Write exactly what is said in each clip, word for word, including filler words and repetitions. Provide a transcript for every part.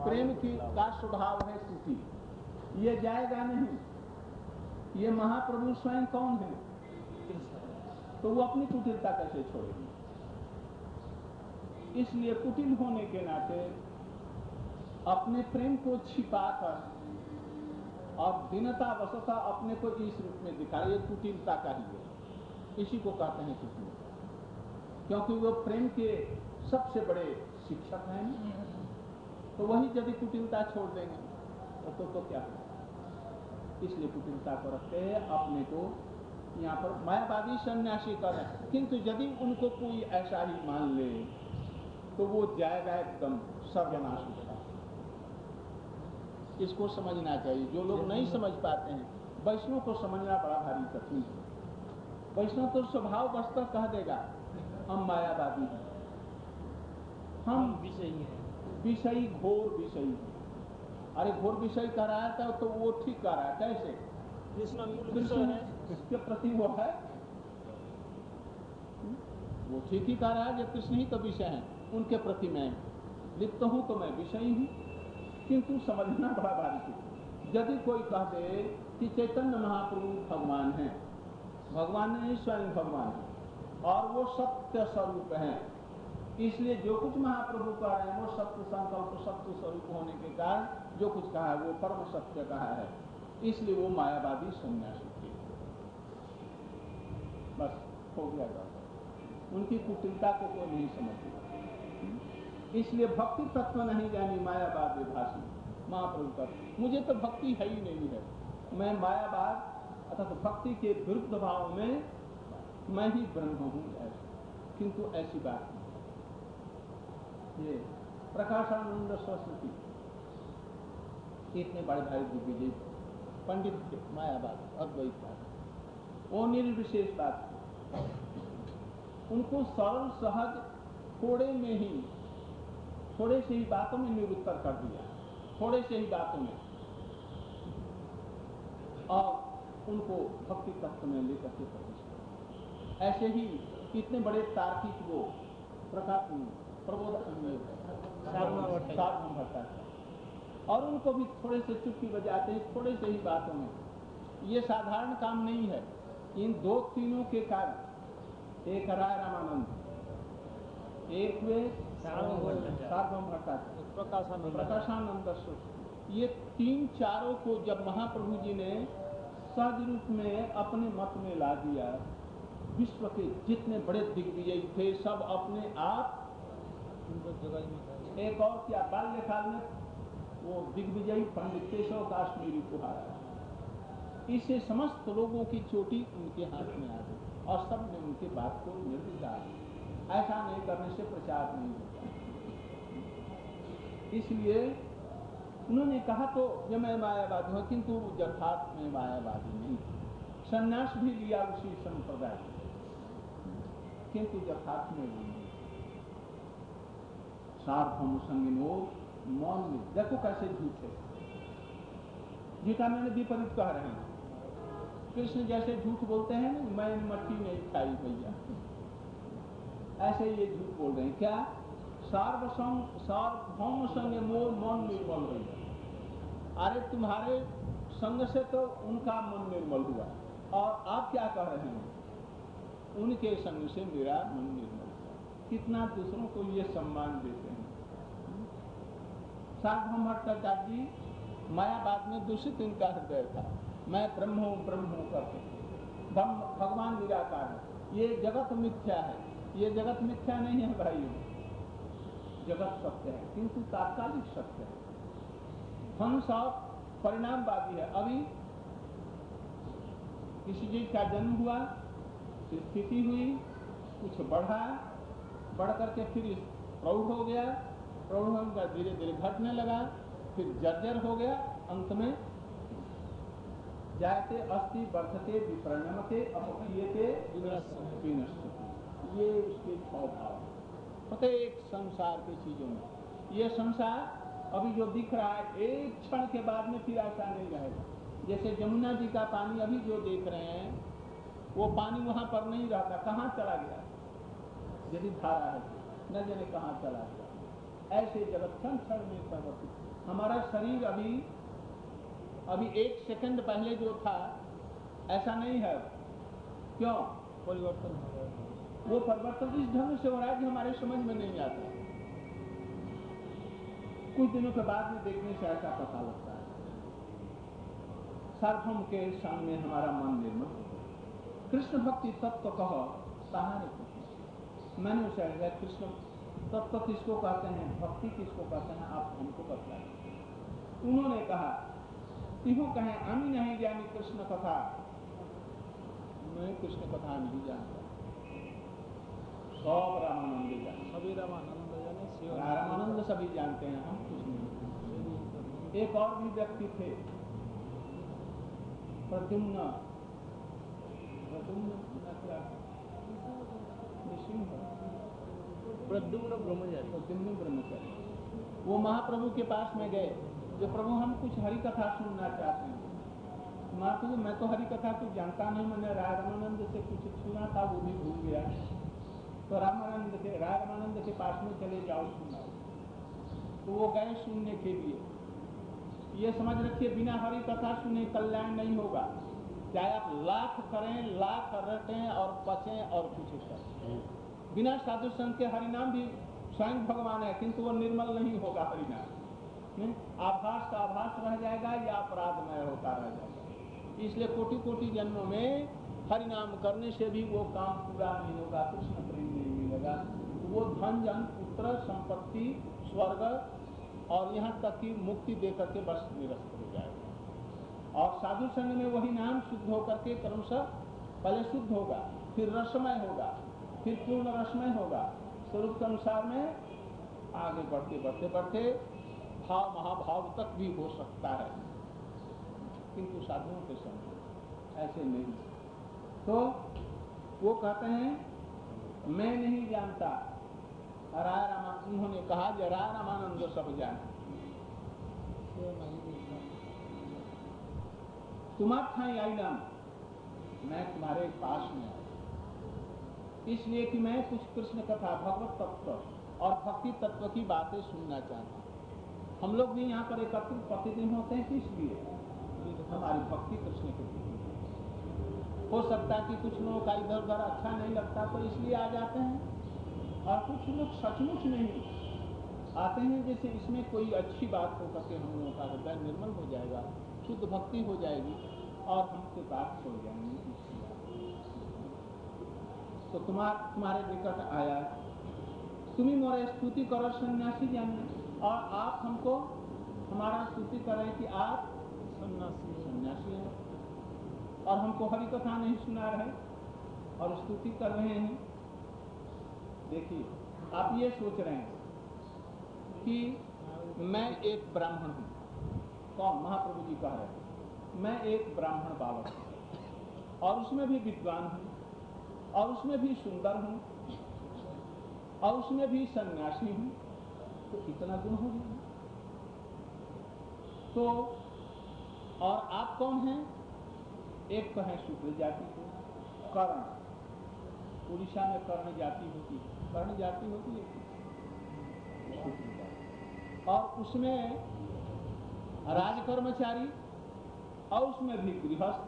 प्रेम की का स्वभाव है कुटिल, ये जाएगा नहीं। ये महाप्रभु स्वयं कौन है? तो वो अपनी कुटिलता कैसे छोड़ेंगे? इसलिए कुटिल होने के नाते अपने प्रेम को छिपाकर और दीनता वसता अपने को इस रूप में दिखा, ये कुटिलता का ही है। इसी को कहते हैं कुटिलता, क्योंकि वो प्रेम के सबसे बड़े शिक्षक हैं। तो वही यदि कुटिलता छोड़ देंगे तो तो, तो क्या होगा? इसलिए कुटिलता को रखते हैं, अपने को यहाँ पर मायावादी सन्यासी कर रहे हैं। किंतु यदि उनको कोई ऐसा ही मान ले तो वो जाएगा एकदम सर्वनाश होगा। इसको समझना चाहिए। जो लोग नहीं समझ पाते हैं, वैष्णव को समझना बड़ा भारी कठिन है। वैष्णव तो स्वभाव वस्तव कह देगा हम मायावादी हैं, हम विषयी हैं, विषयी घोर विषयी हैं। अरे घोर विषय कह रहा था तो वो ठीक कह रहा है। कैसे? कृष्ण मूल विषय कृष्ण है, के प्रति वो है, वो ठीक ही कह रहा है। जब कृष्ण ही तो विषय है, उनके प्रति मैं लिप्त हूं तो मैं विषयी हूं। किंतु समझना बड़ा भारी है। यदि कोई कह दे कि चैतन्य महाप्रभु भगवान है, भगवान नहीं स्वयं भगवान है और वो सत्य स्वरूप है, इसलिए जो कुछ महाप्रभु कह रहे हैं वो सत्य संकल्प सत्य स्वरूप होने के कारण जो कुछ कहा है वो परम सत्य कहा है, इसलिए वो मायावादी सन्यासी थे। बस हो गया बात। उनकी कुटिलता को कोई नहीं समझता। इसलिए भक्ति तत्व नहीं जानी मायावाद विभाषी महाप्रभु का। मुझे तो भक्ति है ही नहीं है, मैं मायावाद अर्थात तो भक्ति के विरुद्ध भाव में मैं ही ब्रह्म हूँ, ऐसा। किंतु ऐसी बात नहीं। ये प्रकाशानंद सरस्वती इतने बड़े भाई दिग्विजय पंडित थे, मायावाद अद्वैतवाद वो निर्विशेष बात थी। उनको सरल सहज थोड़े में ही थोड़े से ही बातों में निरुत्तर कर दिया, थोड़े से ही बातों में, और उनको भक्ति तत्व में लेकर के प्रतिष्ठा। ऐसे ही इतने बड़े तार्किक वो प्रकाश प्रबोध साधना भट्टाचार्य, और उनको भी थोड़े से चुटकी बजाते हैं थोड़े से ही बातों में। ये साधारण काम नहीं है। इन दो तीनों के कारण, एक राय रामानंद, एक वे सार्वभौम भट्टाचार्य, प्रकाशानंद, ये तीन चारों को जब महाप्रभु जी ने सहज रूप में अपने मत में ला दिया, विश्व के जितने बड़े दिग्विजय थे सब अपने आप, एक और क्या बाल्यकाल में वो दिग्विजयी पंडित केशव काश्मीरी को हारा, इससे समस्त लोगों की चोटी उनके हाथ में आ गई और सब ने उनके बात को निर्विचार। ऐसा नहीं करने से प्रचार नहीं होता। इसलिए उन्होंने कहा तो ये मैं मायावादी हूँ, किंतु यथार्थ में मायावादी नहीं। संन्यास भी लिया उसी संप्रदाय, किंतु यथार्थ में नहीं। सार्वभौम संगिनो मौन में देखो कैसे झूठ है। गीता में विपरीत कह रहे हैं। कृष्ण जैसे झूठ बोलते हैं ना, मैं मट्टी नहीं खाई भैया, ऐसे ये झूठ बोल रहे हैं। क्या? सार्वभौम सार्वभौम संग मोर मन निर्मल हुआ। अरे तुम्हारे संग से तो उनका मन निर्मल हुआ, और आप क्या कह रहे हैं? उनके संग से मेरा मन निर्मल हुआ। कितना दूसरों को ये सम्मान देते हैं। सार्वभौम भट्टाचार्य जी मायावाद में दूषित इनका हृदय था। मैं ब्रह्म हूँ ब्रह्म हूँ करते, भगवान निराकार है, ये जगत मिथ्या है। ये जगत मिथ्या नहीं है भाइयों, जगत सत्य है, किंतु तात्कालिक सत्य है। हम सब परिणामवादी है। अभी किसी चीज का जन्म हुआ, फिर स्थिति हुई, कुछ बढ़ा, बढ़ करके फिर प्रौढ़ हो गया, प्रौढ़ होकर धीरे धीरे घटने लगा, फिर जर्जर हो गया, अंत में जायते अस्ति वर्धते विपरिणमते अपक्षीयते विनश्यति। ये उसके स्वभाव प्रत्येक संसार की चीजों में। ये संसार अभी जो दिख रहा है एक क्षण के बाद में फिर ऐसा नहीं रहेगा। जैसे यमुना जी का पानी अभी जो देख रहे हैं, वो पानी वहां पर नहीं रहता, कहाँ चला गया? यदि धारा है न जाने कहाँ चला गया। ऐसे जगत क्षण क्षण में परिवर्तित हमारा शरीर अभी अभी एक सेकंड पहले जो था ऐसा नहीं है। क्यों? परिवर्तन हो गया। वो परिवर्तन इस ढंग से हो रहा है कि हमारे समझ में नहीं आता। कुछ दिनों के बाद में देखने से ऐसा पता लगता है। सर्वम के संग में हमारा मन निर्मल हो गया। कृष्ण भक्ति तत्व कहो सहारे कृष्ण। मैंने उसे कहा कृष्ण तत्व किसको कहते हैं, भक्ति किसको कहते हैं, आप हमको बतलाइए। उन्होंने कहा इहो कहें अमी नहीं जानी कृष्ण कथा। मैं कृष्ण कथा नहीं जानता, सब रामानंद जानते, सभी रामानंद जाने शिव रामानंद सभी जानते हैं, हम कुछ नहीं। एक और भी व्यक्ति थे प्रद्युम्न, प्रद्युम्न क्या निसिंह, प्रद्युम्न ब्रह्मचारी, प्रद्युम्न ब्रह्मचारी। वो महाप्रभु के पास में गए, जो प्रभु हम कुछ हरि कथा सुनना चाहते हैं। महाप्रभु मैं तो हरि कथा कुछ जानता नहीं, मैंने राय रामानंद से कुछ सुना था वो भी भूल गया। तो रामानंद के राय रामानंद के पास में चले जाओ सुनाओ। तो वो गए सुनने के लिए। ये समझ रखिए बिना हरि कथा सुने कल्याण नहीं होगा। चाहे आप लाख करें, लाख रटें और पचें और कुछ करें, बिना साधु संत के हरिनाम भी स्वयं भगवान है, किंतु वो निर्मल नहीं होगा हरिनाम। आभास का आभास रह जाएगा या अपराधमय होता रह जाएगा। इसलिए कोटि कोटि जन्मों में हरिनाम करने से भी वो काम पूरा नहीं होगा, कृष्ण प्रेम नहीं मिलेगा। वो धन जन पुत्र संपत्ति स्वर्ग और यहाँ तक की मुक्ति देकर के बस निरस्त हो जाएगा। और साधु संग में वही नाम शुद्ध होकर के क्रमशः पहले शुद्ध होगा, फिर रसमय होगा, फिर पूर्ण रसमय होगा। स्वरूप के अनुसार में आगे बढ़ते बढ़ते बढ़ते भाव महाभाव तक भी हो सकता है, किंतु साधुओं के संग ऐसे नहीं। तो वो कहते हैं मैं नहीं जानता, राय रामा उन्होंने कहा कि राय रामानंद सब जाने। तुम्हारा आई नाम, मैं तुम्हारे पास में आया इसलिए कि मैं कुछ कृष्ण कथा भगवत तत्व और भक्ति तत्व की बातें सुनना चाहता हूँ। हम लोग भी यहाँ पर एकत्रित प्रतिदिन होते हैं, किस लिए? हमारी भक्ति कृष्ण के लिए। हो सकता है कि कुछ लोगों का इधर उधर अच्छा नहीं लगता तो इसलिए आ जाते हैं, और कुछ लोग सचमुच नहीं आते हैं, जैसे इसमें कोई अच्छी बात हो करके हम लोगों का हृदय निर्मल हो जाएगा, शुद्ध भक्ति हो जाएगी और हमसे बात हो जाएंगी। तो तुम्हार तुम्हारे निकट आया, तुम्हें मोरे स्तुति करो सन्यासी जानना, और आप हमको हमारा स्तुति करें कि आप सन्यासी सन्यासी हैं और हमको हरि कथा नहीं सुना रहे और स्तुति कर रहे हैं। देखिए आप ये सोच रहे हैं कि मैं एक ब्राह्मण हूँ। कौन? महाप्रभु जी कह रहे हैं मैं एक ब्राह्मण बालक हूँ और उसमें भी विद्वान हूँ और उसमें भी सुंदर हूँ और उसमें भी सन्यासी हूँ, तो इतना गुण हो गया। तो और आप कौन हैं? एक तो है शुक्र जाति को, कर्ण, उड़ीसा में कर्ण जाति होती है, कर्ण जाति होती है शुक्र जाति, और उसमें राजकर्मचारी और उसमें भी गृहस्थ।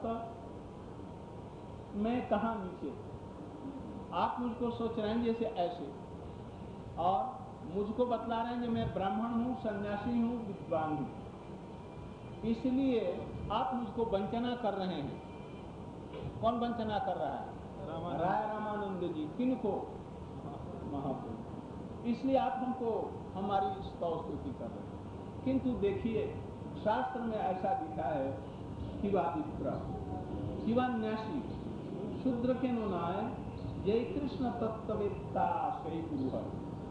मैं कहाँ नीचे? आप मुझको सोच रहे हैं जैसे ऐसे, और मुझको बतला रहे हैं कि मैं ब्राह्मण हूँ, सन्यासी हूँ, विद्वान हूँ, इसलिए आप मुझको वंचना कर रहे हैं। कौन वंचना कर रहा है? राय रामानंद जी। किनको? महाप्रभु। इसलिए आप हमको हमारी स्तव स्तुति कर रहे हैं। किंतु देखिए शास्त्र में ऐसा लिखा है कि वह विप्र शिवा न्यासी शूद्र के नुनाय जय कृष्ण तत्ववेत्ता सही गुरु है।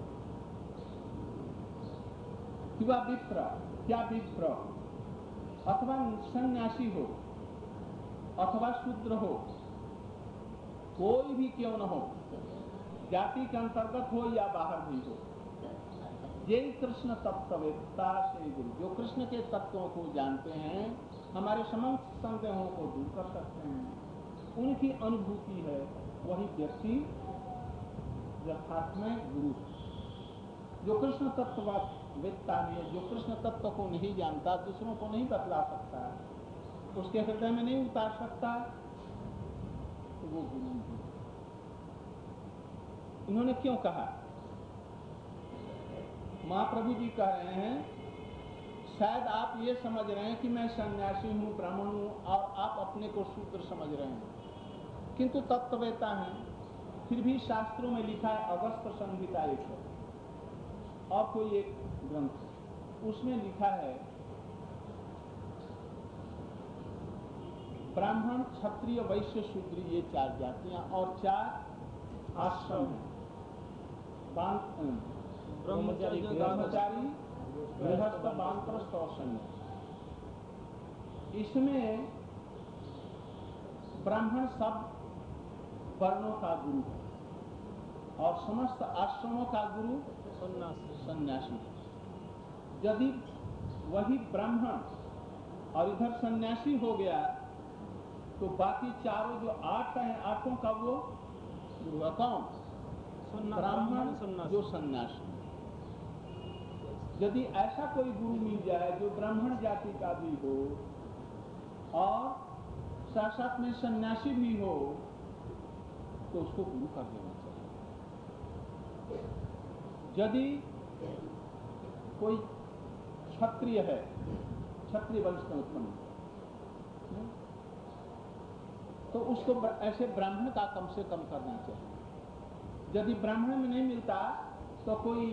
शिवा विप्र, क्या विप्र अथवा सन्यासी हो अथवा शूद्र हो, कोई भी क्यों न हो, जाति के अंतर्गत हो या बाहर भी हो, ये कृष्ण तत्ववेत्ता से गुरु, जो कृष्ण के तत्वों को जानते हैं, हमारे समस्त संदेहों को दूर कर सकते हैं, उनकी अनुभूति है, वही व्यक्ति यथार्थ में गुरु। जो कृष्ण तत्व वेत्ता नहीं है, जो कृष्ण तत्व को नहीं जानता, दूसरों को नहीं बतला सकता, उसके हृदय में नहीं उतार सकता, तो वो गुरु नहीं। इन्होंने क्यों कहा? महाप्रभु जी कह रहे हैं, शायद आप ये समझ रहे हैं कि मैं सन्यासी हूँ, ब्राह्मण हूँ, और आप अपने को शूद्र समझ रहे हैं, किंतु तत्ववेत्ता हैं। फिर भी शास्त्रों में लिखा है, अगस्त्य संहिता एक है और कोई एक ग्रंथ, उसमें लिखा है ब्राह्मण, क्षत्रिय, वैश्य, शूद्र, ये चार जातियां और चार आश्रम हैं। ब्रह्मचारी, ब्रह्मचारी, गृहस्थ, वानप्रस्थ और सन्यासी। इसमें ब्राह्मण सब वर्णों का गुरु है और समस्त आश्रमों का गुरु सन्यासी सन्यासी। यदि वही ब्राह्मण और इधर सन्यासी हो गया तो बाकी चारों जो आठ हैं, आठों का वो गुरु है कौन? ब्राह्मण जो सन्यासी। यदि ऐसा कोई गुरु मिल जाए जो ब्राह्मण जाति का भी हो और साथ साथ में सन्यासी भी हो, तो उसको गुरु कर देना चाहिए। यदि कोई क्षत्रिय है, क्षत्रिय वंश में उत्पन्न, तो उसको ऐसे ब्राह्मण का कम से कम करना चाहिए। यदि ब्राह्मण में नहीं मिलता तो कोई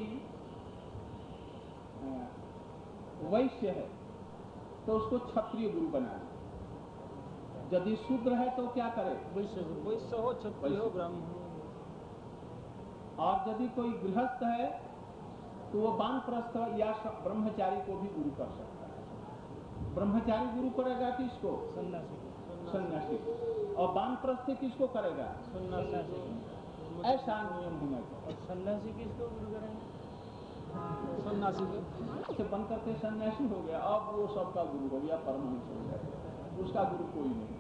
वैश्य है तो उसको क्षत्रिय गुरु बना दे। यदि शूद्र है तो क्या करे? वैश्य वैश्य हो, क्षत्रिय हो, ब्राह्मण। और यदि कोई गृहस्थ है तो वो वानप्रस्थ या ब्रह्मचारी को भी गुरु कर सकता है। ब्रह्मचारी गुरु करेगा किसको? सन्यासी। सन्यासी। और वानप्रस्थ किसको करेगा? सन्यासी। ऐसा नियम होना चाहिए। और सन्यासी किसको गुरु करेंगे? सन्यासी से बन करके सन्यासी हो गया, अब वो सबका गुरु हो गया, परमहंस हो गया, उसका गुरु कोई नहीं।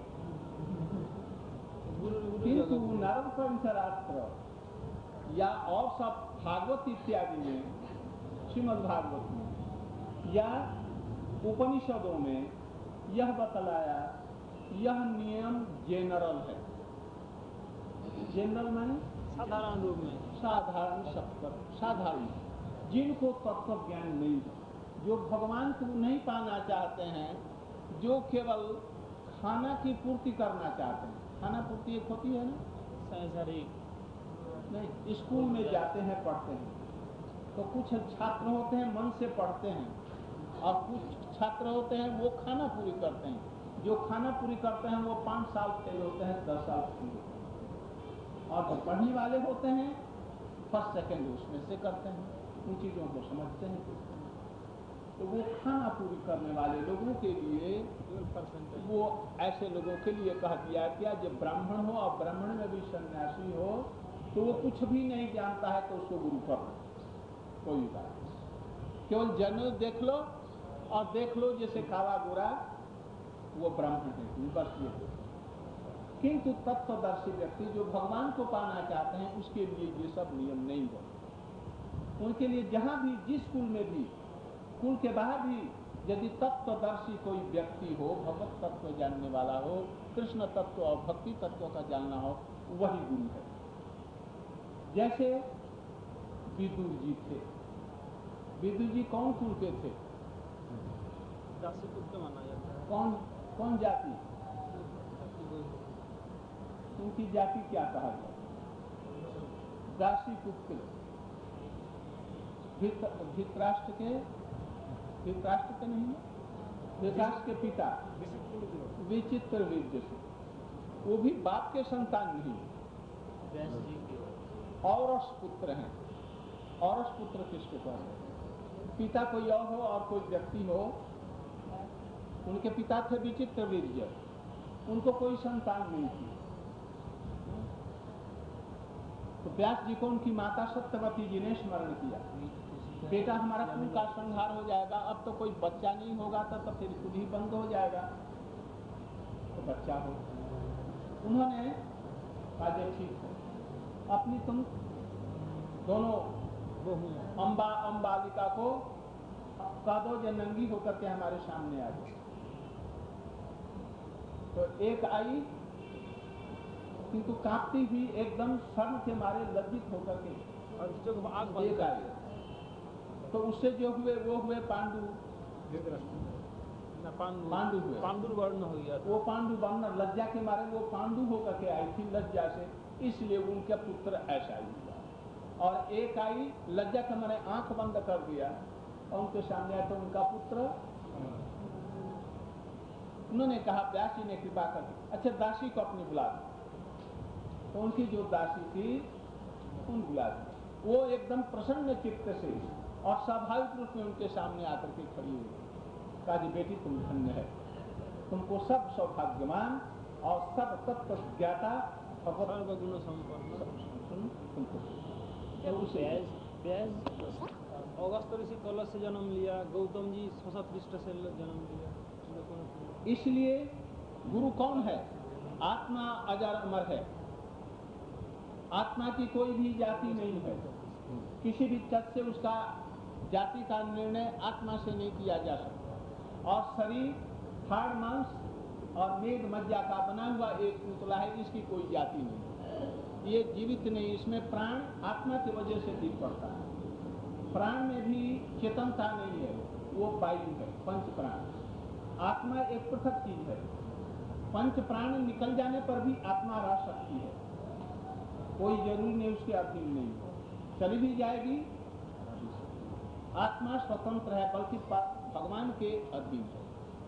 किंतु नारद पंचरात्र या और सब भागवत इत्यादि में, श्रीमद् भागवत में या उपनिषदों में यह बतलाया, यह नियम जेनरल है। जनरल माने साधारण रूप में, साधारण सबका साधारण, जिनको तत्व ज्ञान नहीं है, जो भगवान को नहीं पाना चाहते हैं, जो केवल खाना की पूर्ति करना चाहते हैं। खाना पूर्ति एक होती है ना, सांसारिक नहीं, स्कूल में जाते हैं, पढ़ते हैं, तो कुछ छात्र होते हैं मन से पढ़ते हैं और कुछ छात्र होते हैं वो खाना पूरी करते हैं। जो खाना पूरी करते हैं वो पाँच साल फेल होते हैं, दस साल फेल होते हैं, और जो पढ़ने वाले होते हैं फर्स्ट सेकंड उसमें से करते हैं, उन चीज़ों को समझते हैं। तो वो खाना पूरी करने वाले लोगों के लिए, वो ऐसे लोगों के लिए कहा गया क्या, जब ब्राह्मण हो और ब्राह्मण में भी सन्यासी हो तो वो कुछ भी नहीं जानता है तो उसको गुरु कर लो, कोई बात नहीं। केवल जन्म देख लो और देख लो जैसे काला गोरा वो ब्राह्मण है, बस ये। किंतु तत्वदर्शी व्यक्ति जो भगवान को पाना चाहते हैं उसके लिए ये सब नियम नहीं है। उनके लिए जहां भी, जिस कुल में भी, कुल के बाहर भी यदि तत्वदर्शी कोई व्यक्ति हो, भगवत तत्व जानने वाला हो, कृष्ण तत्व और भक्ति तत्व का जानना हो, वही गुरु है। जैसे विदुर जी थे। विदुर जी कौन कुल के थे? दासीपुत्र माना जाता है। कौन कौन जाति? उनकी जाति क्या कहा गया? दासीपुत्र। धृतराष्ट्र के धृतराष्ट्र के नहीं, धृतराष्ट्र के पिता विचित्रवीर्य से, वो भी बाप के संतान नहीं, औरस पुत्र हैं। औरस पुत्र किसको कहते हैं? पिता कोई और हो और कोई व्यक्ति हो, उनके पिता थे विचित्रवीर्य, उनको कोई संतान नहीं थी, तो व्यास जी को उनकी माता सत्यवती जी ने स्मरण किया, बेटा हमारा कुल का संहार हो जाएगा, अब तो कोई बच्चा नहीं होगा तो, तो फिर कुल ही बंद हो जाएगा, तो बच्चा हो। उन्होंने कहा ठीक है, अपनी तुम दोनों अम्बा अम्बालिका को कह दो जो नंगी होकर के हमारे सामने आ जाए। तो एक आई, किंतु कांपती हुई एकदम शर्म के मारे लज्जित होकर के और जो आग एक आई। तो उससे जो हुए वो हुए पांडु, ना पांडु पांडु हुए, पांडु वर्ण हो गया। वो पांडु वर्ण लज्जा के मारे वो पांडु होकर के आई थी लज्जा से, इसलिए उनका पुत्र ऐसा ही हुआ। और एक आई लज्जा के मारे आंख बंद कर दिया और उनके सामने आया तो उनका पुत्र, उन्होंने कहा व्यास जी ने कृपा कर दी, अच्छा दासी को अपनी बुला दी। तो उनकी जो दासी थी उन बुला दी, वो एकदम प्रसन्न चित्त से और स्वाभाविक रूप में उनके सामने आकर के खड़ी हुई। कहा जी बेटी तुम धन्य है, तुमको सब सौभाग्यवान और सब तत्व ज्ञाता भगवान का गुण संपन्न तुमको। अगस्त ऋषि कलश से जन्म लिया, गौतम जी शतपृष्ठ से जन्म लिया। इसलिए गुरु कौन है? आत्मा अजर अमर है, आत्मा की कोई भी जाति नहीं है। किसी भी तथ्य से उसका जाति का निर्णय आत्मा से नहीं किया जा सकता। और शरीर हाड़ मांस और मेद मज्जा का बना हुआ एक पुतला है, इसकी कोई जाति नहीं, ये जीवित नहीं, इसमें प्राण आत्मा की वजह से दिख पड़ता है। प्राण में भी चेतनता नहीं है, वो वायु है, पंच प्राण। आत्मा एक पृथक चीज है, पंच प्राण निकल जाने पर भी आत्मा रह सकती है, कोई जरूरी नहीं उसके अधीन नहीं, चली भी जाएगी। आत्मा स्वतंत्र है, बल्कि भगवान के अधीन है।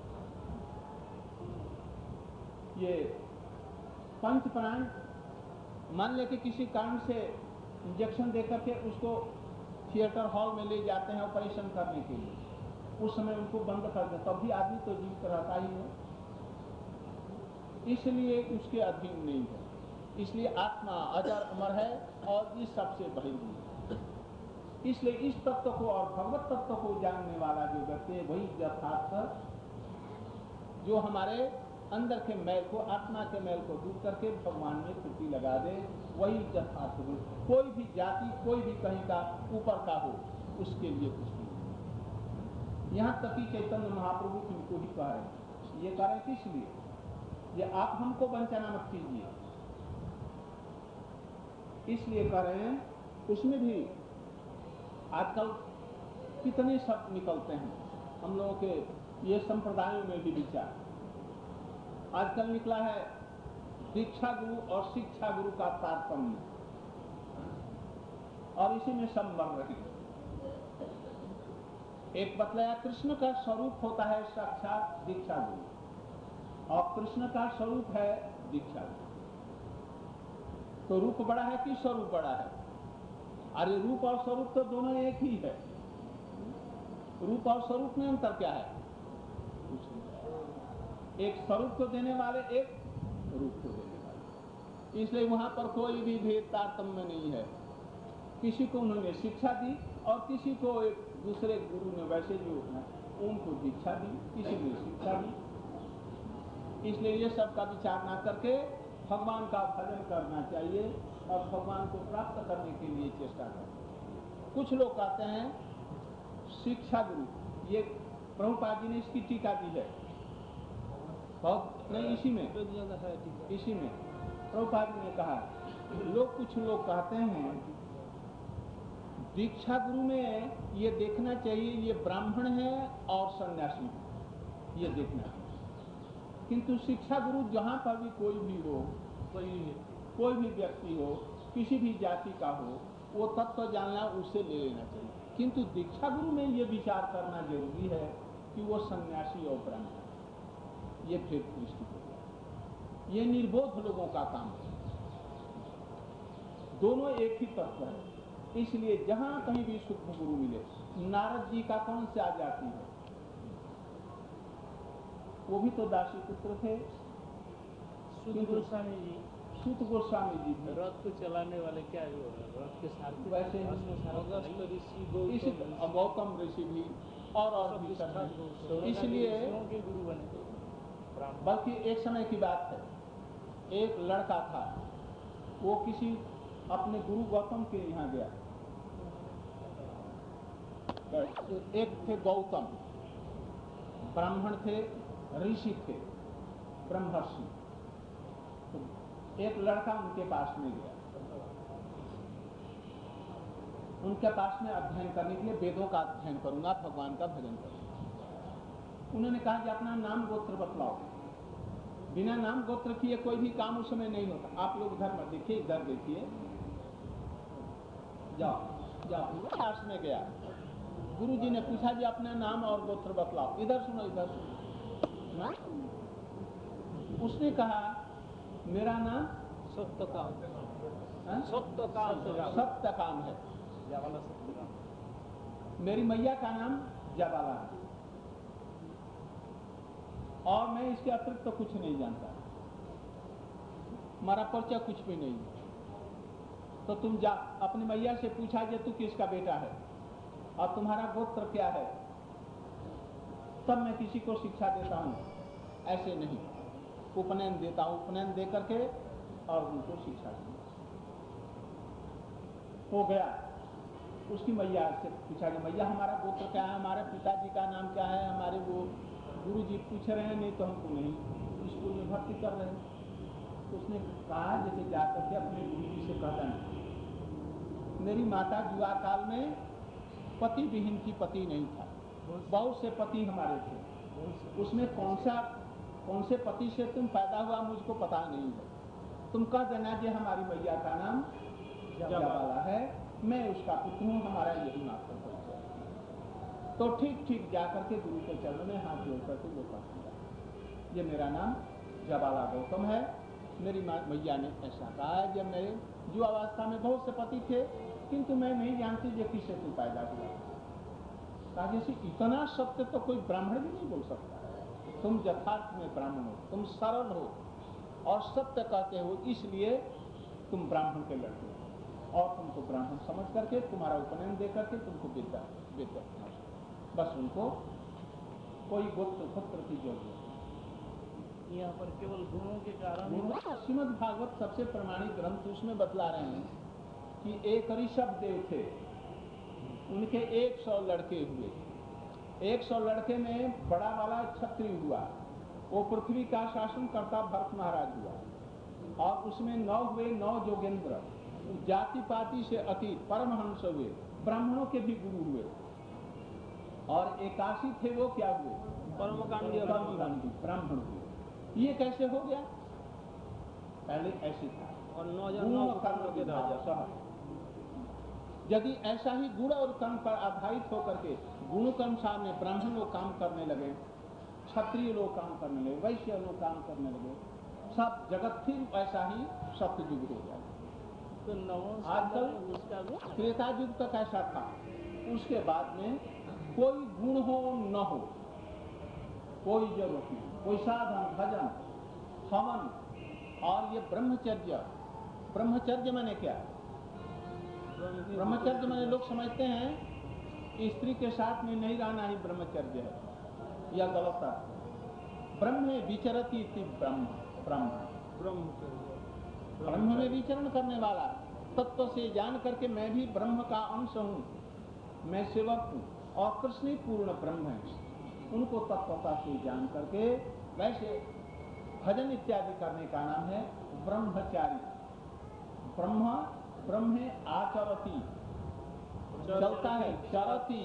ये पंच प्राण मान ले कि किसी कारण से इंजेक्शन देकर के उसको थिएटर हॉल में ले जाते हैं ऑपरेशन करने के लिए, उस समय उनको बंद कर दे तब भी आदमी तो जीवित रहता ही है, इसलिए उसके अधीन नहीं है। इसलिए आत्मा अजर अमर है और इस सबसे बड़ी हुई है। इसलिए इस तत्व को और भगवत तत्व को जानने वाला जो व्यक्ति है वही यथार्थ, जो हमारे अंदर के मैल को, आत्मा के मैल को दूर करके भगवान में प्रीति लगा दे, वही यथार्थ गुरु। कोई भी जाति, कोई भी कहीं का ऊपर का हो, उसके लिए कुछ नहीं। यहाँ तक कि चैतन्य महाप्रभु इनको ही कह रहे हैं। ये कह रहे हैं किस लिए? ये आप हमको वंचना मत कीजिए, इसलिए कह रहे हैं। उसमें भी आजकल कितने शब्द निकलते हैं हम लोगों के ये संप्रदायों में भी विचार। आजकल निकला है दीक्षा गुरु और शिक्षा गुरु का तारतम्य, और इसी में सब मर रहे हैं। एक बतलाया कृष्ण का स्वरूप होता है साक्षात दीक्षा गुरु, और कृष्ण का स्वरूप है दीक्षा गुरु। तो रूप बड़ा है कि स्वरूप बड़ा है? अरे रूप और स्वरूप तो दोनों एक ही है। रूप और स्वरूप में अंतर क्या है? एक स्वरूप को देने वाले, एक रूप को देने वाले, इसलिए वहां पर कोई भी भेद तारतम्य नहीं है। किसी को उन्होंने शिक्षा दी और किसी को एक दूसरे गुरु ने वैसे जो है उनको दीक्षा दी, किसी ने शिक्षा दी। इसलिए ये सब का विचार ना करके भगवान का भजन करना चाहिए और भगवान को प्राप्त करने के लिए चेष्टा करना। कुछ लोग कहते हैं शिक्षा गुरु, ये प्रभुपाद जी ने इसकी टीका दी है बहुत नहीं, इसी में इसी में प्रभुपाद जी ने कहा। लोग कुछ लोग कहते हैं दीक्षा गुरु में ये देखना चाहिए ये ब्राह्मण है और सन्यासी है, ये देखना चाहिए। किंतु शिक्षा गुरु जहाँ पर भी कोई भी हो, कोई कोई भी व्यक्ति हो, किसी भी जाति का हो, वो तत्व जानना उससे ले लेना चाहिए। किंतु दीक्षा गुरु में ये विचार करना जरूरी है कि वो सन्यासी और ब्राह्मण, ये भेद दृष्टि हो, ये निर्बोध लोगों का काम है। दोनों एक ही तत्व है। इसलिए जहां कहीं भी शुद्ध गुरु मिले, नारद जी का कौन सा जाति है? वो भी तो दासी पुत्र थे। सूत गोस्वामी जी, सूत गोस्वामी जी थे। रथ को चलाने वाले क्या जो रथ के साथ वैसे अगस्त ऋषि, गौतम ऋषि भी और और भी सब। इसलिए के गुरु बने। बल्कि एक समय की बात है, एक लड़का था, वो किसी अपने गुरु गौतम के यहाँ गया, एक थे गौतम, ब्राह्मण थे, ऋषि थे, ब्रह्मर्षि। तो एक लड़का उनके पास में गया, उनके पास में अध्ययन करने के लिए, वेदों का अध्ययन करूंगा, भगवान का भजन करूंगा। उन्होंने कहा कि अपना नाम गोत्र बतलाओ। बिना नाम गोत्र किए कोई भी काम उस समय नहीं होता। आप लोग इधर मत देखिए, इधर देखिए, जाओ जाओ। पास में गया, गुरु जी ने पूछा जी अपना नाम और गोत्र बतलाओ। इधर सुनो, इधर सुनो ना? उसने कहा मेरा नाम सत्यकाम, हाँ? सत्यकाम, सत्यकाम है, मेरी मैया का नाम जबाला है, और मैं इसके अतिरिक्त तो कुछ नहीं जानता, हमारा परिचय कुछ भी नहीं। तो तुम जा अपनी मैया से पूछा कि तू किसका बेटा है और तुम्हारा गोत्र क्या है, तब मैं किसी को शिक्षा देता हूँ, ऐसे नहीं। उपनयन देता हूँ, उपनयन दे करके और उनको शिक्षा दूँ। हो गया, उसकी मैया से पूछा कि मैया हमारा गोत्र क्या है, हमारे पिताजी का नाम क्या है, हमारे वो गुरु जी पूछ रहे हैं, नहीं तो हमको नहीं स्कूल में भर्ती कर रहे हैं। तो उसने कहा जैसे जाकर के अपने गुरु जी से कहता है, मेरी माता जुआ काल में पति विहीन की पति नहीं था, बहुत से पति हमारे थे, उसमें कौन सा कौन से पति से तुम पैदा हुआ मुझको पता नहीं है। तुम कह देना कि हमारी मैया का नाम जबाला है, मैं उसका पुत्र हूँ, हमारा यही मात्र परिचय। तो ठीक ठीक जाकर के गुरु के चरणों में हाथ जोड़ करके वो कह दिया, ये मेरा नाम जबाला गौतम है, मेरी मैया ने ऐसा कहा है। जब मेरे जो अवस्था में बहुत से पति थे, किंतु मैं नहीं जानती जो किससे तू पैदा हुआ। कहा जैसे इतना सत्य तो कोई ब्राह्मण भी नहीं बोल सकता। तुम यथार्थ में ब्राह्मण हो, तुम सरल हो और सत्य कहते हो, इसलिए तुम ब्राह्मण के लड़के हो, और तुमको ब्राह्मण समझ करके तुम्हारा उपनयन दे करके तुमको विद्या विद्या बस, उनको कोई गोत्र पुत्र की जरूरत नहीं। यहाँ पर केवल गुणों के कारण श्रीमद् भागवत सबसे प्रमाणिक ग्रंथ, उसमें बतला रहे हैं कि एक ऋषभ देव थे, उनके एक सौ लड़के हुए। एक सौ लड़के में बड़ा वाला क्षत्रिय हुआ, वो पृथ्वी का शासन करता भरत महाराज हुआ, और उसमें नौ हुए नौ जोगेंद्र, जाति पाति से अतीत परमहंस हुए, ब्राह्मणों के भी गुरु हुए, और एकासी थे वो क्या हुए, कर्मकांडी ब्राह्मण हुए। ये कैसे हो गया? पहले ऐसे था, और नौ नौ कर्म के राजा। यदि ऐसा ही गुण और कर्म पर आधारित होकर के गुण कर्म सामने ब्राह्मण लोग काम करने लगे, क्षत्रिय लोग काम करने लगे, वैश्य लोग काम करने लगे, सब जगत फिर वैसा ही सत्ययुग हो जाए। तो आजकल त्रेता युग तक ऐसा था, उसके बाद में कोई गुण हो न हो कोई जरूरत नहीं, कोई साधन भजन हवन, और ये ब्रह्मचर्य, ब्रह्मचर्य माने क्या? ब्रह्मचर्य माने लोग समझते हैं स्त्री के साथ में नहीं रहना ही ब्रह्मचर्य है, यह गलत है। ब्रह्म विचरति इति ब्रह्म, ब्रह्म ब्रह्म में विचरण करने वाला, तत्व से जान करके मैं भी ब्रह्म का अंश हूँ, मैं सेवक हूँ, और कृष्ण ही पूर्ण ब्रह्म है, उनको तत्वता से जान करके वैसे भजन इत्यादि करने का नाम है ब्रह्मचारी। ब्रह्म ब्रह्मे आचरति, चलता है, चरती,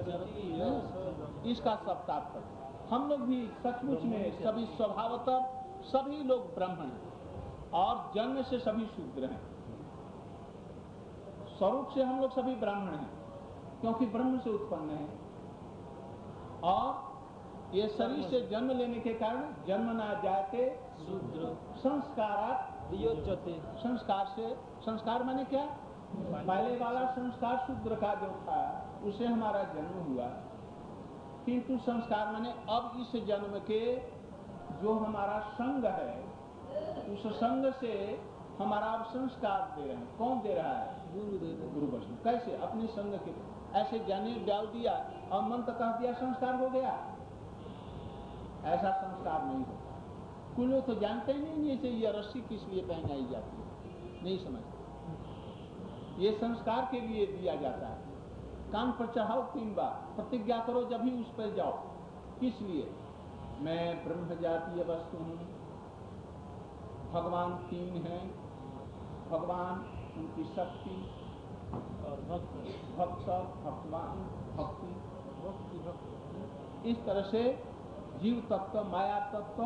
इसका सब तात्पर्य। हम लोग भी सचमुच में सभी स्वभावतः सभी लोग ब्राह्मण हैं, और जन्म से सभी शूद्र हैं। स्वरूप से हम लोग सभी ब्राह्मण हैं, क्योंकि ब्रह्म से उत्पन्न हैं, और ये शरीर से जन्म लेने के कारण जन्म ना जाते शूद्र संस्कारात योज्यते, संस्कार से, संस्कार माने क्या? पहले वाला संस्कार शूद्र का जो था उसे हमारा जन्म हुआ, किंतु संस्कार माने अब इस जन्म के जो हमारा संग है, उस संग से हमारा अब संस्कार दे रहे हैं। कौन दे रहा है? गुरु दे रहे। गुरु वैष्णव। कैसे? अपने संग के ऐसे जाने डाल दिया और मंत्र कह दिया, संस्कार हो गया। ऐसा संस्कार नहीं होता। कुछ लोग तो जानते ही नहीं जैसे ये रस्सी किस लिए पहनाई जाती है, नहीं समझते। ये संस्कार के लिए दिया जाता है, कान पर चढ़ाओ तीन बार, प्रतिज्ञा करो जब भी उस पर जाओ। किस लिए? मैं ब्रह्म जातीय वस्तु हूँ, भगवान तीन हैं, भगवान उनकी शक्ति और भक्त भक्त भगवान भक्ति भक्ति भक्त। इस तरह से जीव तत्व, माया तत्व,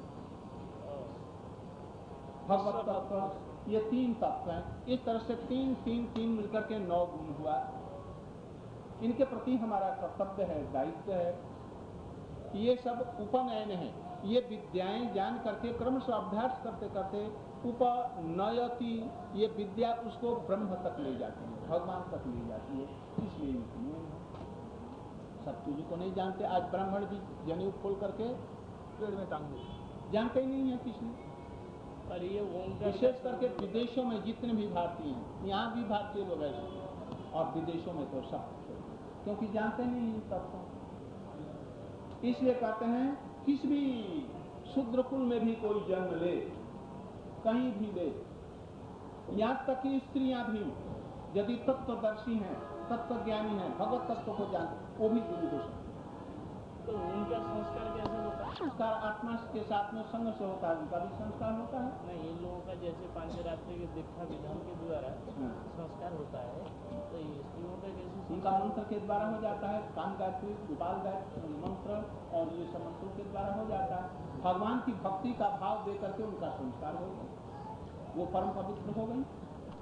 भगवत तत्व, ये तीन तत्व हैं। इस तरह से तीन तीन तीन मिलकर के नौ गुण हुआ। इनके प्रति हमारा कर्तव्य है, दायित्व है। ये सब उपनयन है। ये विद्याएं जान करके क्रमशः अभ्यास करते करते उपनयति, ये विद्या उसको ब्रह्म तक ले जाती है, भगवान तक ले जाती है। इसलिए नियम है। सब चीजों को नहीं जानते। आज ब्राह्मण भी जनेऊ खोल करके पेड़ में टांग दे, जानते ही नहीं है किसी। पर ये ओंकार विशेष करके विदेशों में जितने भी भारतीय हैं, यहाँ भी भारतीय लोग ऐसे, और विदेशों में तो सब, क्योंकि जानते नहीं इन तत्वों। इसलिए कहते हैं किसी भी शूद्र कुल में भी कोई जन्म ले, कहीं भी ले, यहाँ तक कि स्त्रियां भी यदि तत्वदर्शी हैं, तत्वज्ञानी हैं, भगवत तत्व को जानते, वो भी गुरु हो सकते। तो उनका संस्कार कैसे होता है? संस्कार आत्मा के साथ में संग से होता है, उनका भी संस्कार होता है। नहीं, इन लोगों का जैसे पांचरात्रि के दीक्षा विधान के द्वारा हाँ। संस्कार होता है, तो ये स्त्रियों का कैसे? उनका मंत्र के द्वारा हो जाता है, कान गायत्री, गोपाल गायत्री मंत्र और ये सब मंत्रों के द्वारा हो जाता है। भगवान की भक्ति का भाव दे करके उनका संस्कार हो गया, वो परम पवित्र हो गई।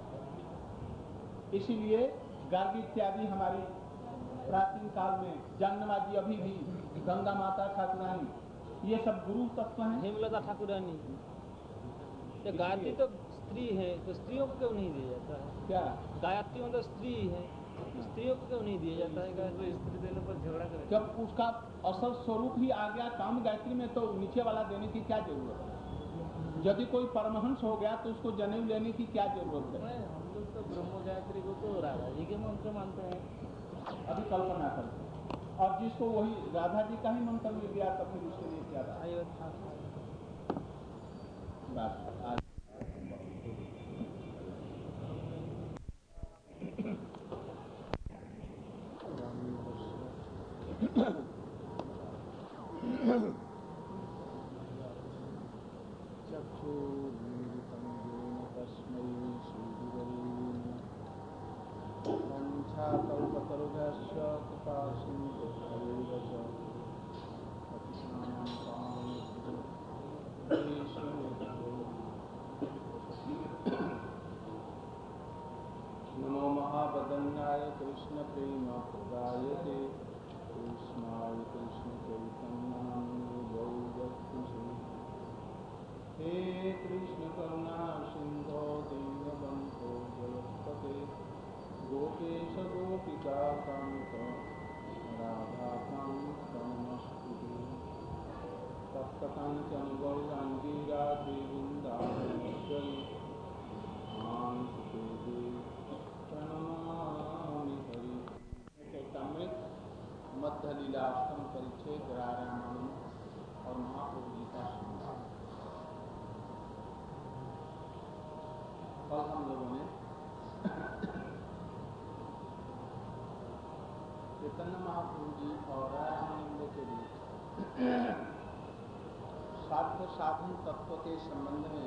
इसीलिए गार्गी इत्यादि हमारी प्राचीन काल में जाननमाजी, अभी भी गंगा माता ठाकुरानी, ये सब गुरु तत्व हैं। हेमलता ठाकुरानी, तो गायत्री तो स्त्री है, तो स्त्रियों को क्यों नहीं दिया जाता है? क्या गायत्री मतलब स्त्री है, स्त्रियों को क्यों नहीं दिया जाता है? तो स्त्री देने पर झगड़ा करे। जब उसका असल स्वरूप ही आ गया काम गायत्री में, तो नीचे वाला देने की क्या जरूरत है? यदि कोई परमहंस हो गया तो उसको जनेऊ लेने की क्या जरूरत है? हम लोग तो ब्रह्म गायत्री को तो राधा जी के मंत्र मानते हैं। अभी कल्पना करते हैं, और जिसको वही राधा जी का ही मंत्र मिल गया तो फिर उसके लिए क्या था? अयोध्या बस आज चक्षुर्मीलितं येन तस्मै श्रीगुरवे नमः। वञ्चाकल्पतरुभ्यश्च कृपासिन्धुभ्यैव च पतितानां पावनेभ्यो वैष्णवेभ्यो नमो महावदन्याय कृष्णप्रेमप्रदायते कृष्णाय कृष्णचैतन्याय गौरभक्तिसे। हे कृष्ण करुणा सिंधो दीनबन्धो जगत्पते गोपेश गोपिका कान्त राधाकान्त नमस्कुते। तप्तकाञ्चन गौराङ्गी राधे वृन्दावनेश्वरी शान्ति देवी प्रणमामि हरि। चैतन्यमृत मध्य लीलाष्टम परिच्छेद रामायण और महाप्रभु जी का श्रृंगार। कल हम लोगों ने चैतन्य महाप्रभु जी और रामानंद के बीच साध्य साधन तत्व के संबंध में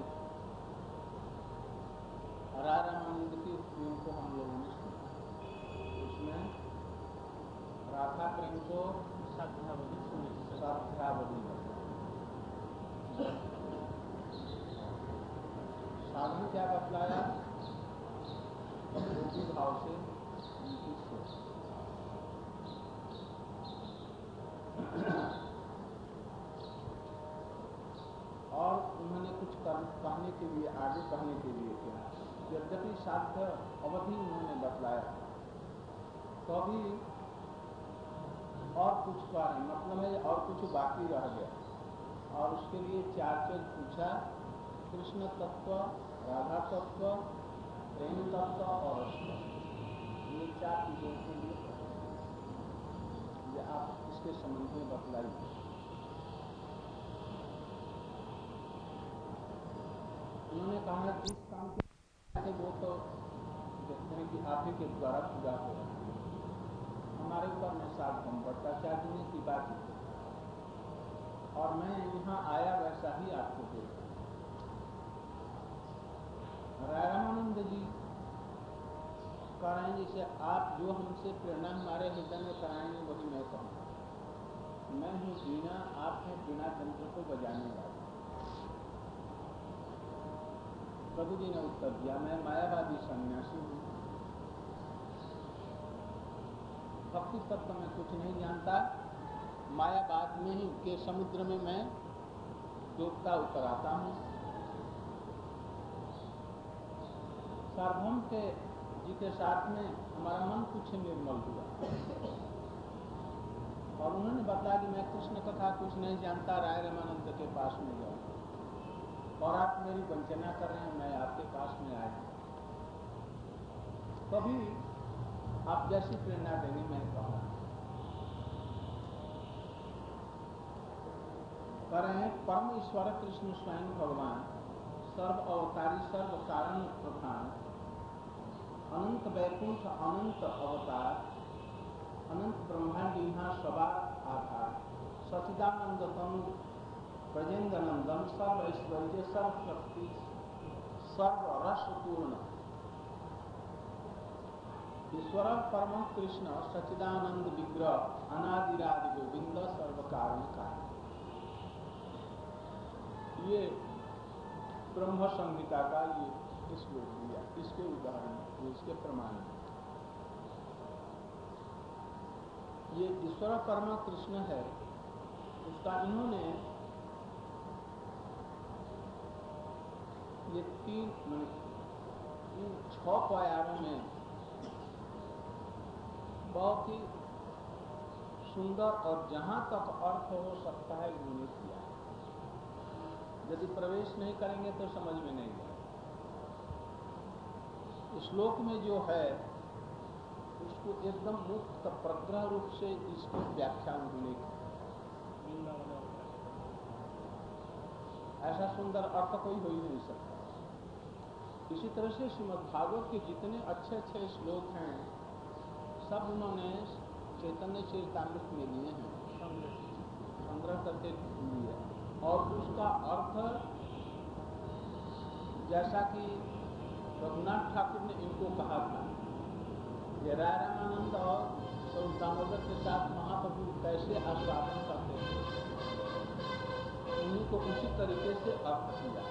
रामानंद की उपयोग को हम लोगों ने सुना। उसमें राधा प्रेम को साध्यावधि सुनी, साध्यावधि साधन क्या बतलाया? योगी भाव से उनकी सोच। और उन्होंने कुछ कहने के लिए, आगे कहने के लिए किया। यद्यपि साध्य अवधि उन्होंने बतलाया, तो अभी और कुछ का नहीं मतलब है, और कुछ बाकी रह गया। और उसके लिए चार चीज पूछा: कृष्ण तत्व, राधा तत्व, प्रेम तत्व और रस तत्व। ये चार चीजों के लिए ये आप इसके संबंध में बतलाइए। उन्होंने कहा कि इस काम के वो तो देखते हैं कि आप ही के द्वारा पूरा हो रहा है। हमारे ऊपर में सार्वभौम भट्टाचार्य ने कृपा की और मैं यहाँ आया वैसा ही आपको देखा। रामानंद जी कराएंगे जैसे आप जो हमसे प्रेरणा हमारे हृदय में कराएंगे वही मैं कहूँगा। मैं हूँ वीणा, आप हैं वीणा तंत्र को बजाने वाले। प्रभु जी ने उत्तर दिया, मैं मायावादी सन्यासी हूँ, भक्ति तत्व में कुछ नहीं जानता, मायावाद में ही के समुद्र में मैं डूबता उतर आता हूँ। सार्वभौम के जी के साथ में हमारा मन कुछ निर्मल हुआ और उन्होंने बताया कि मैं कृष्ण कथा कुछ नहीं जानता, राय रामानंद के पास में गया और आप मेरी वंचना कर रहे हैं, मैं आपके पास में आया। कभी आप जैसी प्रेरणा देंगे मैं कहूँगा। कर रहे हैं परम ईश्वर कृष्ण स्वयं भगवान, सर्व अवतारी सर्व कारण प्रधान, अनंत वैकुंठ अनंत अवतार, अनंत ब्रह्मांड यहाँ सवार आधार, सचिदानंद तनु ब्रजेंद्र नंदन, सर्व ऐश्वर्य सर्व शक्ति सर्व रस पूर्ण, ईश्वर परम कृष्ण सचिदानंद विग्रह, अनादिरादि गोविंद सर्व कारण कारण। ये ब्रह्म संहिता का ये श्लोक दिया, इसके उदाहरण, इसके प्रमाण। ये ईश्वर परम कृष्ण है, उसका इन्होंने ये तीन इन छह प्यारों में बहुत ही सुंदर और जहां तक अर्थ हो सकता है उन्होंने किया। यदि प्रवेश नहीं करेंगे तो समझ में नहीं आएगा। श्लोक में जो है उसको एकदम मुक्त प्रग्रह रूप से इसकी व्याख्या उन्होंने की। ऐसा सुंदर अर्थ कोई हो ही नहीं सकता। इसी तरह से श्रीमद् भागवत के जितने अच्छे अच्छे श्लोक हैं सब उन्होंने चैतन्य चरितामृत में लिए हैं, संग्रह करके लिए और उसका अर्थ जैसा कि रघुनाथ ठाकुर ने इनको कहा था, ये राय रामानंद और स्वरूप दामोदर के साथ महाप्रभु कैसे आस्वादन करते थे, उन्हीं को उसी तरीके से अर्थ किया।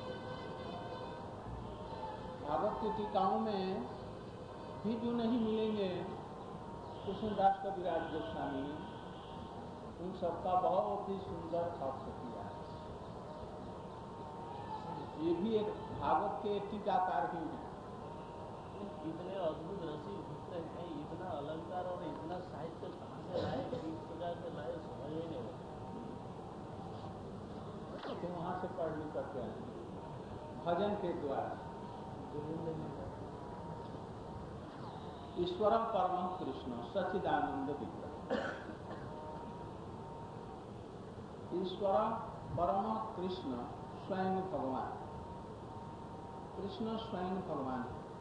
भागवत की टीकाओं में भी जो नहीं मिलेंगे कृष्णदास कविराज गोस्वामी ने उन सबका बहुत ही सुंदर अर्थ किया है। ये भी एक भागवत के टीकाकार ही हैं। इतने अद्भुत रसिक भक्त हैं, इतना अलंकार और इतना साहित्य कहाँ से लाए, किस प्रकार से लाए, समझ ही नहीं आता। तो वहां से पढ़ लिख करके आए भजन के द्वारा। ईश्वर परम कृष्ण सच्चिदानंद विग्रह, ईश्वर परम कृष्ण स्वयं भगवान, कृष्ण स्वयं भगवान।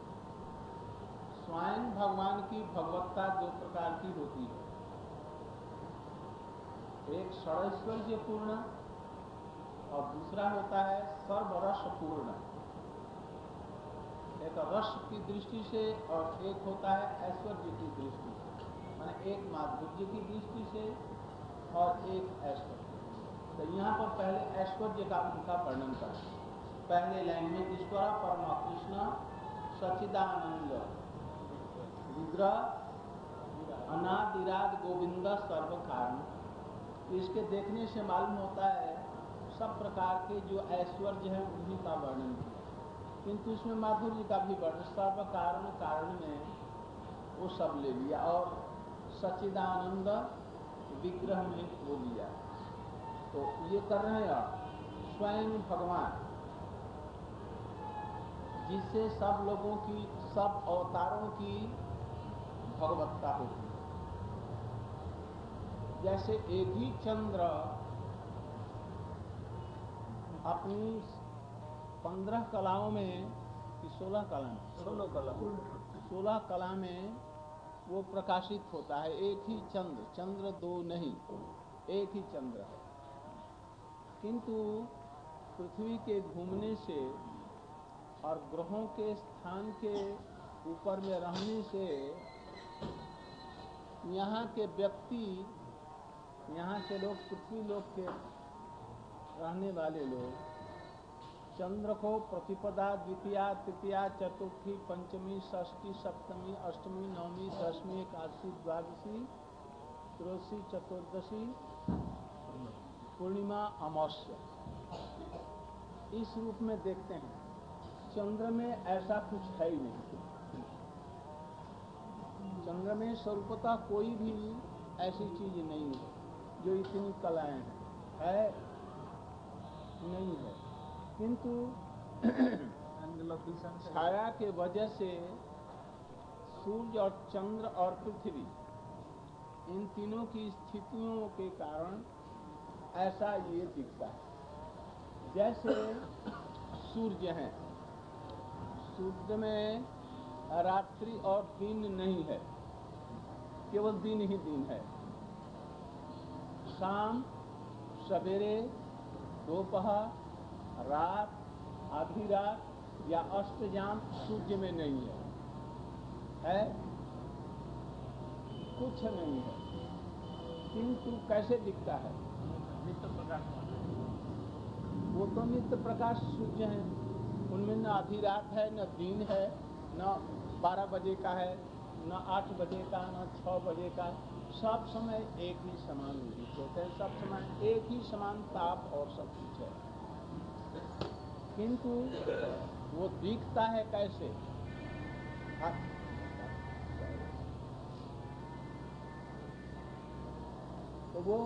स्वयं भगवान की भगवत्ता दो प्रकार की होती है, एक षडैश्वर्य पूर्ण और दूसरा होता है सर्वरस पूर्ण। एक रस की दृष्टि से और एक होता है ऐश्वर्य की दृष्टि से, माने एक माधुर्य की दृष्टि से और एक ऐश्वर्य। तो यहाँ पर पहले ऐश्वर्य का उनका वर्णन करें। पहले लाइन में ईश्वर परम कृष्ण सच्चिदानंद विग्रह अनादिराद गोविंद सर्व कारण। इसके देखने से मालूम होता है सब प्रकार के जो ऐश्वर्य है उन्हीं का वर्णन किया, किंतु इसमें माधुर्य का भी वर्णन सर्व कारण कारण में वो सब ले लिया और सच्चिदानंद विग्रह में वो लिया। तो ये कर रहे हैं आप स्वयं भगवान जिससे सब लोगों की सब अवतारों की भगवत्ता होती है। जैसे एक ही चंद्र अपनी पंद्रह कलाओं में कि सोलह कला में सोलह कला सोलह कला में वो प्रकाशित होता है। एक ही चंद्र, चंद्र दो नहीं, एक ही चंद्र है। किंतु पृथ्वी के घूमने से और ग्रहों के स्थान के ऊपर में रहने से यहाँ के व्यक्ति, यहाँ के लोग, पृथ्वी लोक के रहने वाले लोग चंद्र को प्रतिपदा, द्वितीया, तृतीया, चतुर्थी, पंचमी, षष्ठी, सप्तमी, अष्टमी, नवमी, दसवीं, एकादशी, द्वादशी, त्रयोदशी, चतुर्दशी, पूर्णिमा, अमावस्या इस रूप में देखते हैं। चंद्र में ऐसा कुछ है ही नहीं। चंद्र में स्वरूपतः कोई भी ऐसी चीज नहीं है जो इतनी कलाएं हैं, है नहीं है। किंतु छाया के वजह से सूर्य और चंद्र और पृथ्वी, इन तीनों की स्थितियों के कारण ऐसा ये दिखता है। जैसे सूर्य है, सूर्य में रात्रि और दिन नहीं है, केवल दिन ही दिन है। शाम, सवेरे, दोपहर, रात, आधी रात या अष्टयाम सूर्य में नहीं है, है कुछ नहीं है। किंतु कैसे दिखता है? नित्य प्रकाश, वो तो नित्य प्रकाश सूर्य है, उनमें न आधी रात है, न दिन है, न बारह बजे का है, न आठ बजे का, न छह बजे का। सब समय एक ही समान उदित होते हैं, सब समय एक ही समान ताप और सब कुछ है। किंतु वो दिखता है कैसे? तो वो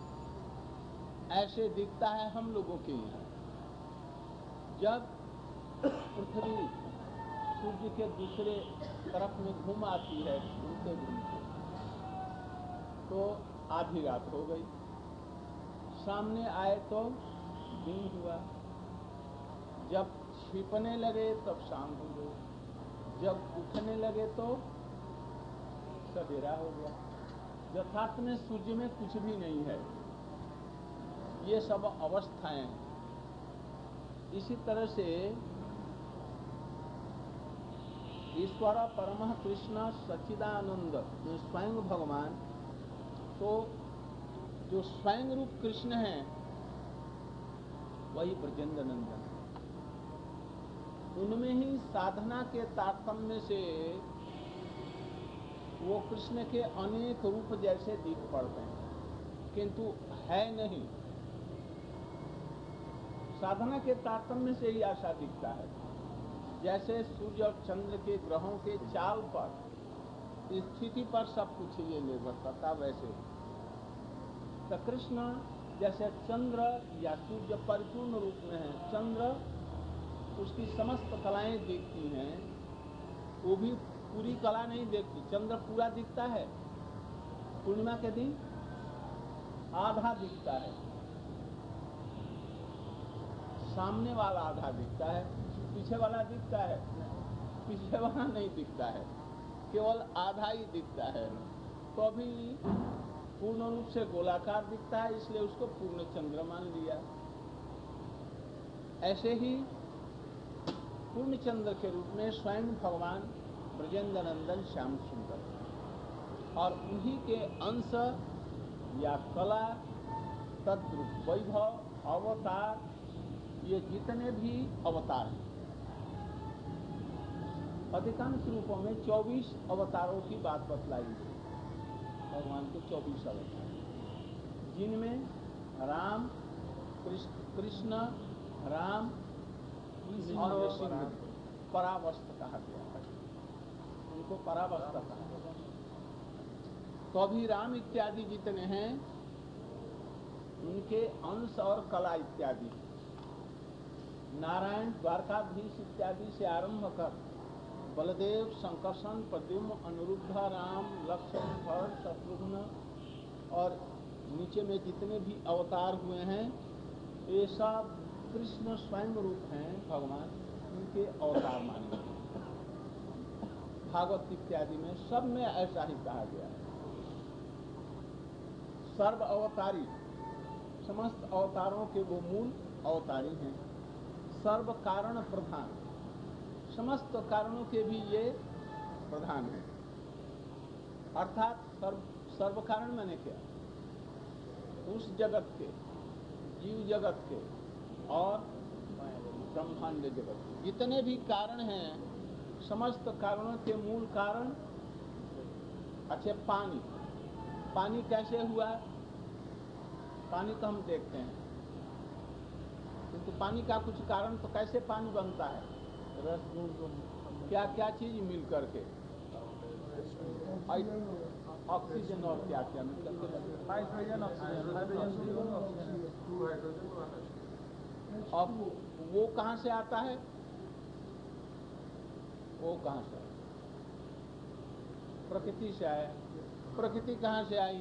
ऐसे दिखता है हम लोगों के यहाँ। जब पृथ्वी सूर्य के दूसरे तरफ में घूम आती है, घूमते घूमते, तो आधी रात हो गई, सामने आए तो दिन हुआ, जब छिपने लगे तब शाम हो गई, जब उठने लगे तो सवेरा हो गया। यथार्थ में सूर्य में कुछ भी नहीं है, ये सब अवस्थाएं हैं। इसी तरह से ईश्वर परमः कृष्ण सच्चिदानंद स्वयं भगवान, तो जो स्वयं रूप कृष्ण है वही ब्रजेंद्र नंदन। उनमें ही साधना के तारतम्य से वो कृष्ण के अनेक रूप जैसे दिख पड़ते हैं, किंतु है नहीं। साधना के तारतम्य से ही ऐसा दिखता है। जैसे सूर्य और चंद्र के ग्रहों के चाल पर, स्थिति पर सब कुछ ये निर्भर करता, वैसे तो कृष्ण जैसे चंद्र या सूर्य परिपूर्ण रूप में है, चंद्र उसकी समस्त कलाएं दिखती हैं, वो भी पूरी कला नहीं देखती। चंद्र पूरा दिखता है, पूर्णिमा के दिन आधा दिखता है, सामने वाला आधा दिखता है, पीछे वाला दिखता है, पीछे वाला नहीं दिखता है, केवल आधा ही दिखता है। तो अभी पूर्ण रूप से गोलाकार दिखता है, इसलिए उसको पूर्ण चंद्र मान लिया। ऐसे ही पूर्ण चंद्र के रूप में स्वयं भगवान ब्रजेंद्र नंदन श्याम सुंदर, और उन्हीं के अंश या कला, तद्रूप, वैभव, अवतार, ये जितने भी अवतार हैं, अधिकांश रूपों में चौबीस अवतारों की बात बतलाई गई। भगवान के चौबीस अवतार, जिनमें राम, कृष्ण, राम और सिंह परावस्त कहा गया है, उनको परावस्त कहा गया। तो अभी राम इत्यादि जितने हैं उनके अंश और कला इत्यादि, नारायण, द्वारकाधीश इत्यादि से आरंभ कर बलदेव, संकर्षण, प्रद्युम्न, अनिरुद्ध, राम, लक्ष्मण, भरत, शत्रुघ्न और नीचे में जितने भी अवतार हुए हैं, ये सब कृष्ण स्वयं रूप हैं भगवान, उनके अवतार माने। भागवत इत्यादि में सब में ऐसा ही कहा गया है। सर्व अवतारी, समस्त अवतारों के वो मूल अवतारी हैं। सर्व कारण प्रधान, समस्त कारणों के भी ये प्रधान हैं। अर्थात सर्व सर्व कारण मैंने क्या, उस जगत के, जीव जगत के और ब्रह्मांड जगत के जितने भी कारण हैं, समस्त कारणों के मूल कारण। अच्छा, पानी, पानी कैसे हुआ? पानी तो हम देखते हैं, किंतु पानी का कुछ कारण तो कैसे पानी बनता है? रस गुण को क्या क्या चीज मिल करके, ऑक्सीजन और क्या क्या मिल करके, हाइड्रोजन ऑक्सीजन, हाइड्रोजन अब वो कहाँ से आता है? वो कहाँ से आया? प्रकृति से आया। प्रकृति कहाँ से आई?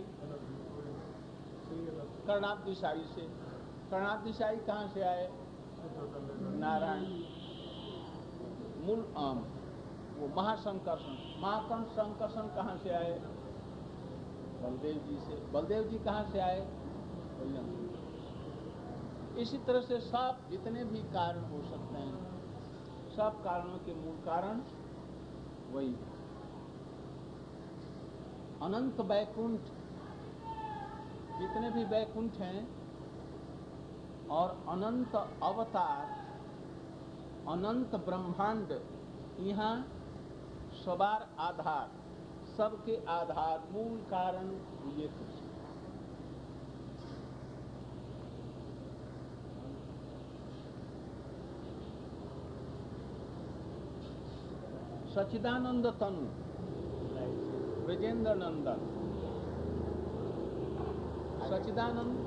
कर्णाब्दिशाई से। कर्णाब्दिशाई कहाँ से आए? नारायण। मूल आम वो महासंकर्षण, महासंकर्षण कहाँ से आए? बलदेव जी से। बलदेव जी कहाँ से आए? इसी तरह से सब जितने भी कारण हो सकते हैं, सब कारणों के मूल कारण वही है। अनंत वैकुंठ, जितने भी वैकुंठ हैं और अनंत अवतार, अनंत ब्रह्मांड, यहाँ सवार आधार, सबके आधार, मूल कारण ये कृष्ण। सच्चिदानंद तनु ब्रजेंद्र नंदन, सच्चिदानंद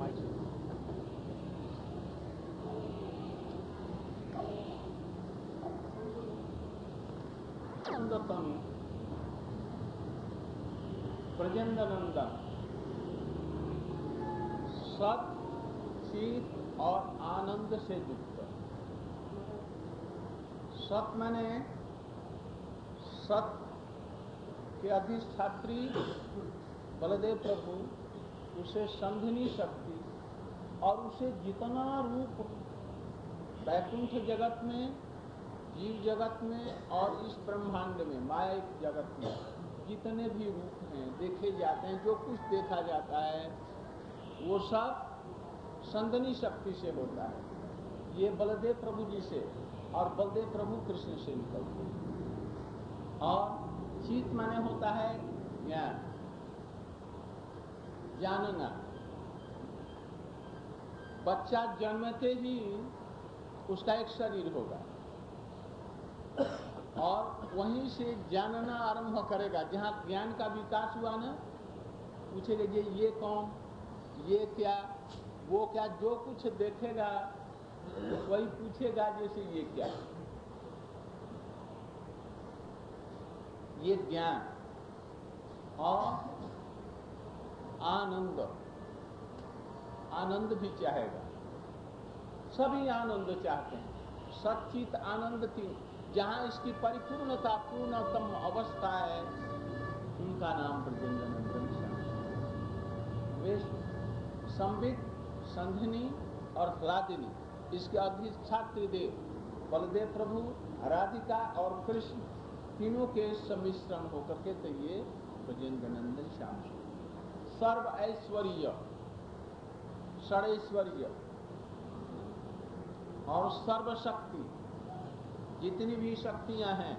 तनु ब्रजेंद्र नंदन, सत, चित और आनंद से युक्त। सत माने सत के अधिष्ठात्री बलदेव प्रभु, उसे संधिनी शक्ति और उसे जितना रूप वैकुंठ जगत में, जीव जगत में और इस ब्रह्मांड में, माया जगत में जितने भी रूप हैं देखे जाते हैं, जो कुछ देखा जाता है वो सब संधिनी शक्ति से होता है। ये बलदेव प्रभु जी से और बलदेव प्रभु कृष्ण से निकलते हैं। और चित माने होता है ज्ञान, जानना। बच्चा जन्मते ही उसका एक शरीर होगा और वहीं से जानना आरंभ करेगा। जहाँ ज्ञान का विकास हुआ ना, पूछेगा ये ये कौन, ये क्या, वो क्या, जो कुछ देखेगा वही पूछेगा जैसे ये क्या, ये ज्ञान। और आनंद, आनंद भी चाहेगा, सभी आनंद चाहते हैं। सच्चित आनंद तीन, जहाँ इसकी परिपूर्णता, पूर्णतम अवस्था है, उनका नाम ब्रजेंद्र नंदन श्याम। वे संबित, संधिनी और ह्लादिनी, इसके अधिष्ठात्री देव बलदेव प्रभु, राधिका और कृष्ण, तीनों के सम्मिश्रण होकर के तो ये ब्रजेंद्र नंदन श्याम। सर्व ऐश्वर्य, षडैश्वर्य और सर्व शक्ति, जितनी भी शक्तियां हैं,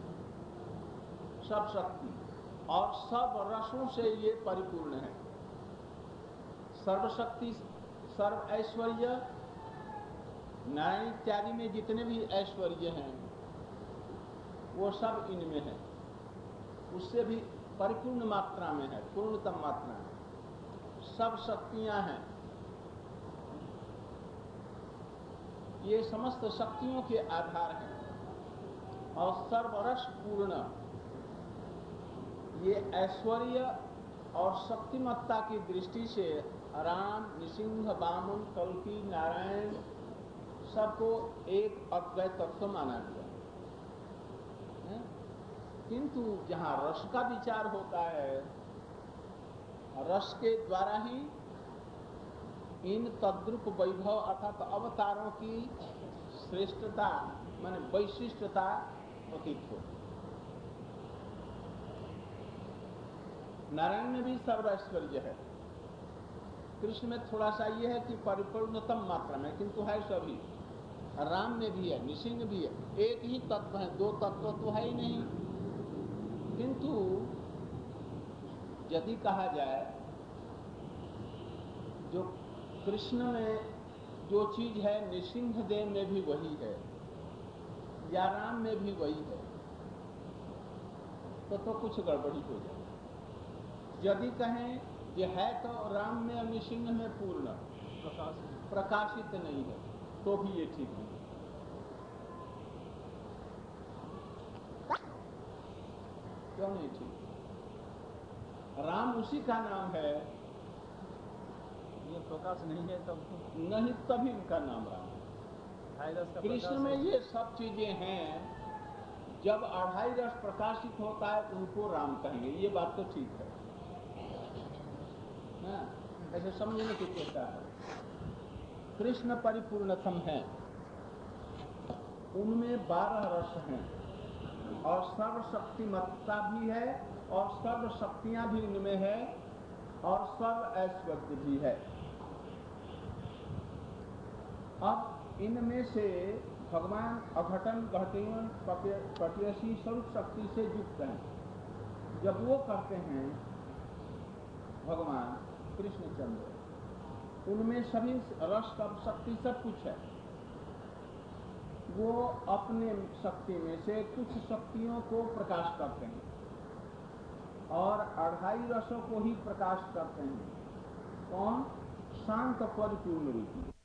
सब शक्ति और सब रसों से ये परिपूर्ण है। सर्वशक्ति, सर्व ऐश्वर्य, नारायण इत्यादि में जितने भी ऐश्वर्य हैं वो सब इनमें है। उससे भी परिपूर्ण मात्रा में है, पूर्णतम मात्रा में सब शक्तियां हैं। ये समस्त शक्तियों के आधार हैं और सर्वरस पूर्ण ये ऐश्वर्य और शक्तिमत्ता की दृष्टि से राम, नृसिंह, वामन, कल्की, नारायण सबको एक अद्वैत तत्व माना गया है। किंतु जहाँ रस का विचार होता है, रस के द्वारा ही इन तद्रूप वैभव अर्थात अवतारों की श्रेष्ठता माने वैशिष्टता प्रतीत हो। नारायण में भी सर्वैश्वर्य है, कृष्ण में थोड़ा सा ये है कि परिपूर्णतम मात्रा में, किंतु है सभी। राम में भी है, नृसिंह भी है, एक ही तत्व है, दो तत्व तो है ही नहीं। किंतु यदि कहा जाए जो कृष्ण में जो चीज है नृसिंह देव में भी वही है या राम में भी वही है, तो तो कुछ गड़बड़ी हो जाए। यदि कहें ये है तो राम में और नृसिंह में पूर्ण प्रकाशित प्रकाशित नहीं है, तो भी ये ठीक नहीं। क्यों नहीं ठीक? राम उसी का नाम है, ये प्रकाश नहीं है तब नहीं तभी उनका नाम राम है। ढाई रस का कृष्ण प्रकाश में है। ये सब चीजें हैं, जब अढ़ाई रस प्रकाशित होता है उनको राम कहेंगे, ये बात तो ठीक है ना? ऐसे समझने की चेष्टा है। कृष्ण परिपूर्णतम है, उनमें बारह रस हैं और सर्वशक्तिमत्ता भी है और सर्व शक्तियां भी इनमें है और सर्व ऐश्वर्य भी है। अब इनमें से भगवान अघटन घटन पटयसी स्वरूप शक्ति से युक्त हैं। जब वो करते हैं भगवान कृष्णचंद्र, उनमें सभी रस सब शक्ति सब कुछ है। वो अपने शक्ति में से कुछ शक्तियों को प्रकाश करते हैं और अढ़ाई रसों को ही प्रकाश करते हैं। कौन? शांत परिपूर्ण रूपी।